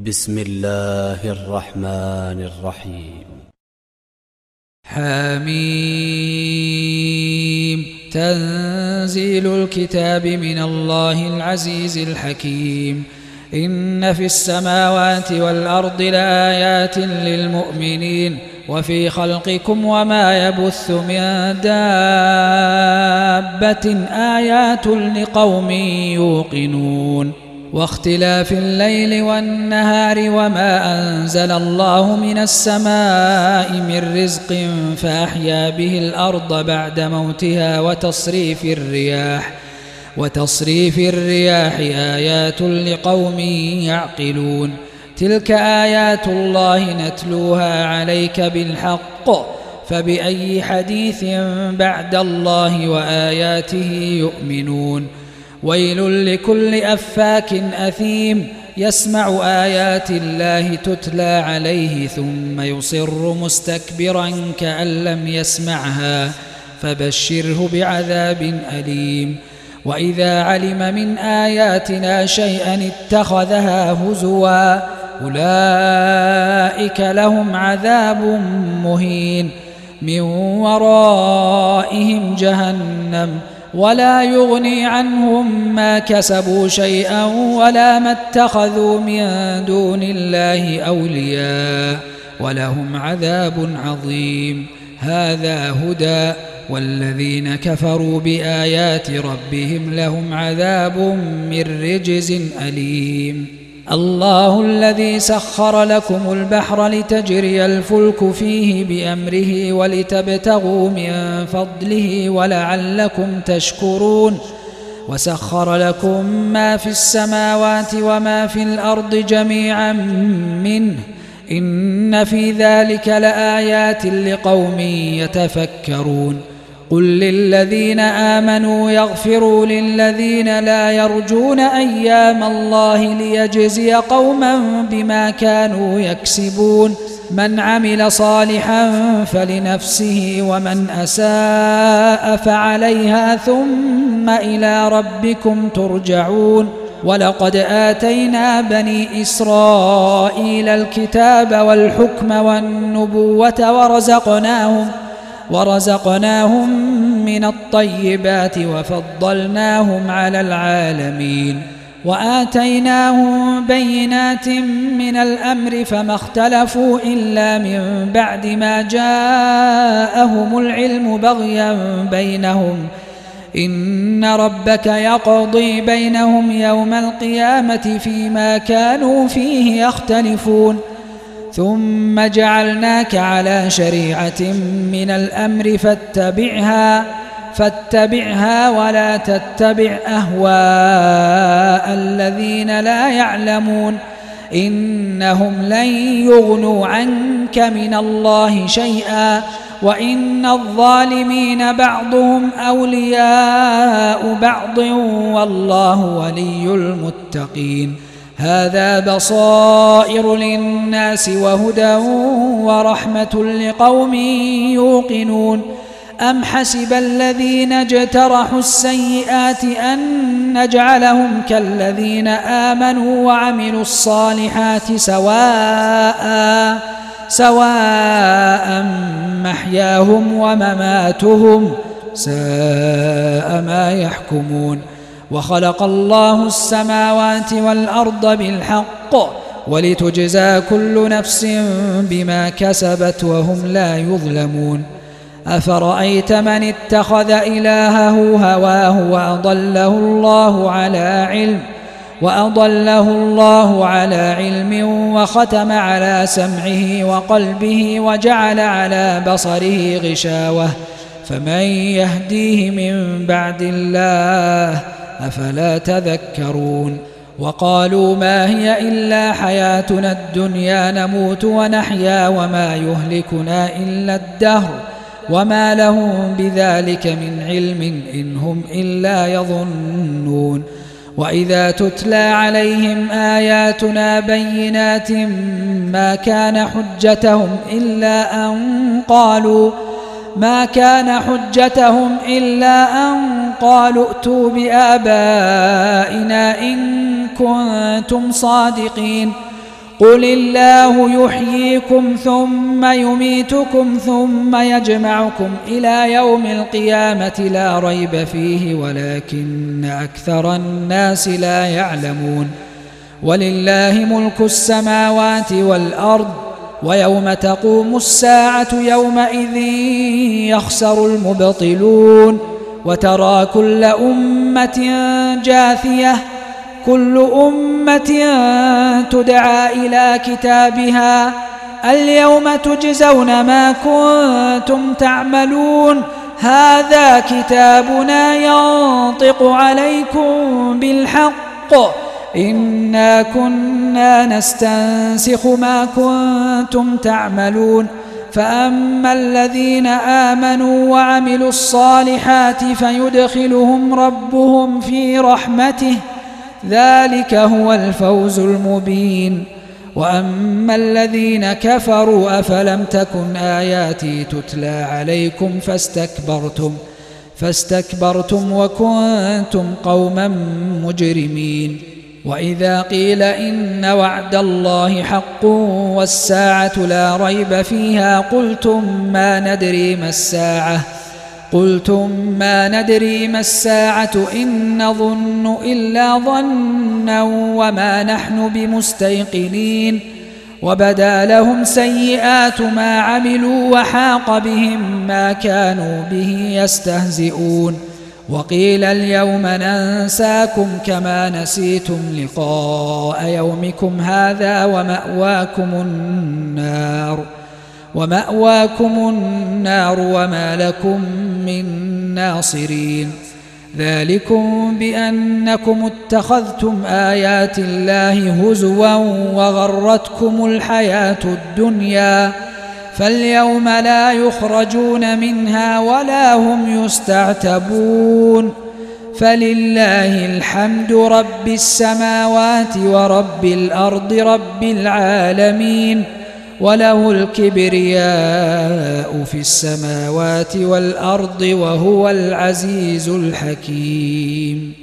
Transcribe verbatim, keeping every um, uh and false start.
بسم الله الرحمن الرحيم. حميم. تنزيل الكتاب من الله العزيز الحكيم. إن في السماوات والأرض لآيات للمؤمنين وفي خلقكم وما يبث من دابة آيات لقوم يوقنون. واختلاف الليل والنهار وما أنزل الله من السماء من رزق فأحيا به الأرض بعد موتها وتصريف الرياح وتصريف الرياح آيات لقوم يعقلون. تلك آيات الله نتلوها عليك بالحق فبأي حديث بعد الله وآياته يؤمنون. ويل لكل أفاك أثيم يسمع آيات الله تتلى عليه ثم يصر مستكبرا كأن لم يسمعها فبشره بعذاب أليم. وإذا علم من آياتنا شيئا اتخذها هزوا أولئك لهم عذاب مهين من ورائهم جهنم ولا يغني عنهم ما كسبوا شيئا ولا ما اتخذوا من دون الله أولياء ولهم عذاب عظيم. هذا هدى والذين كفروا بآيات ربهم لهم عذاب من رجز أليم. الله الذي سخر لكم البحر لتجري الفلك فيه بأمره ولتبتغوا من فضله ولعلكم تشكرون. وسخر لكم ما في السماوات وما في الأرض جميعا منه إن في ذلك لآيات لقوم يتفكرون. قل للذين آمنوا يغفروا للذين لا يرجون أيام الله ليجزي قوما بما كانوا يكسبون. من عمل صالحا فلنفسه ومن أساء فعليها ثم إلى ربكم ترجعون. ولقد آتينا بني إسرائيل الكتاب والحكم والنبوة ورزقناهم ورزقناهم من الطيبات وفضلناهم على العالمين. وآتيناهم بينات من الأمر فما اختلفوا إلا من بعد ما جاءهم العلم بغيا بينهم. إن ربك يقضي بينهم يوم القيامة فيما كانوا فيه يختلفون. ثم جعلناك على شريعة من الأمر فاتبعها فاتبعها ولا تتبع أهواء الذين لا يعلمون إنهم لن يغنوا عنك من الله شيئا وإن الظالمين بعضهم أولياء بعض والله ولي المتقين. هذا بصائر للناس وهدى ورحمة لقوم يوقنون. أم حسب الذين اجترحوا السيئات أن نجعلهم كالذين آمنوا وعملوا الصالحات سواء سواء محياهم ومماتهم ساء ما يحكمون. وخلق الله السماوات والأرض بالحق ولتجزى كل نفس بما كسبت وهم لا يظلمون. أفرأيت من اتخذ إلهه هواه وأضله الله على علم وأضله الله على علم وختم على سمعه وقلبه وجعل على بصره غشاوة فمن يهديه من بعد الله أفلا تذكرون. وقالوا ما هي إلا حياتنا الدنيا نموت ونحيا وما يهلكنا إلا الدهر وما لهم بذلك من علم إن هم إلا يظنون. وإذا تتلى عليهم آياتنا بينات ما كان حجتهم إلا أن قالوا ما كان حجتهم إلا أن قالوا ائتوا بآبائنا إن كنتم صادقين. قل الله يحييكم ثم يميتكم ثم يجمعكم إلى يوم القيامة لا ريب فيه ولكن أكثر الناس لا يعلمون ولله ملك السماوات والأرض ويوم تقوم الساعة يومئذ يخسر المبطلون وترى كل أمة جاثية كل أمة تدعى إلى كتابها اليوم تجزون ما كنتم تعملون هذا كتابنا ينطق عليكم بالحق إنا كنا نستنسخ ما كنتم تعملون فأما الذين آمنوا وعملوا الصالحات فيدخلهم ربهم في رحمته ذلك هو الفوز المبين وأما الذين كفروا أفلم تكن آياتي تتلى عليكم فاستكبرتم فاستكبرتم وكنتم قوما مجرمين وإذا قيل إن وعد الله حق والساعة لا ريب فيها قلتم ما ندري ما الساعة قلتم ما ندري ما الساعة إن نظن إلا ظنا وما نحن بمستيقنين وبدا لهم سيئات ما عملوا وحاق بهم ما كانوا به يستهزئون وقيل اليوم ننساكم كما نسيتم لقاء يومكم هذا ومأواكم النار ومأواكم النار وما لكم من ناصرين ذلكم بأنكم اتخذتم آيات الله هزوا وغرتكم الحياة الدنيا فاليوم لا يخرجون منها ولا هم يستعتبون فلله الحمد رب السماوات ورب الأرض رب العالمين وله الكبرياء في السماوات والأرض وهو العزيز الحكيم